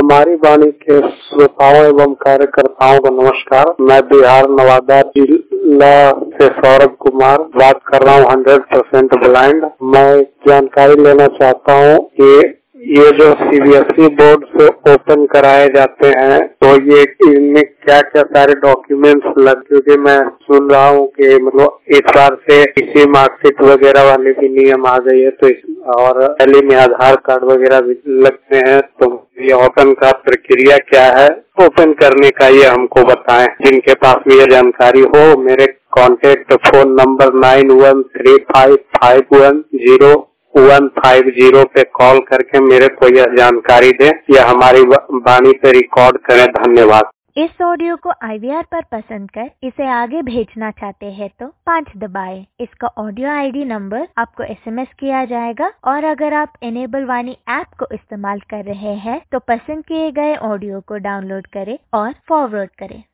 हमारी वाणी के श्रोताओं एवं कार्यकर्ताओं को नमस्कार। मैं बिहार नवादा जिला से सौरभ कुमार बात कर रहा हूँ, 100% ब्लाइंड। मैं जानकारी लेना चाहता हूँ कि ये जो सीबीएसई बोर्ड से ओपन कराए जाते हैं तो ये इनमें क्या क्या सारे डॉक्यूमेंट्स लग, क्योंकि मैं सुन रहा हूँ कि मतलब इस बार से इसी मार्कशीट वगैरह वाले भी नियम आ गई है, तो और पहले में आधार कार्ड वगैरह भी लगते हैं। तो ये ओपन का प्रक्रिया क्या है, ओपन करने का ये हमको बताएं। जिनके पास भी ये जानकारी हो, मेरे कॉन्टेक्ट फोन नंबर 9135510150 पे कॉल करके मेरे को यह जानकारी दें या हमारी वाणी पे रिकॉर्ड करें। धन्यवाद। इस ऑडियो को IVR पर पसंद कर इसे आगे भेजना चाहते हैं तो 5 दबाएं। इसका ऑडियो ID नंबर आपको SMS किया जाएगा और अगर आप इनेबल वाणी ऐप को इस्तेमाल कर रहे हैं तो पसंद किए गए ऑडियो को डाउनलोड करें और फॉरवर्ड करें।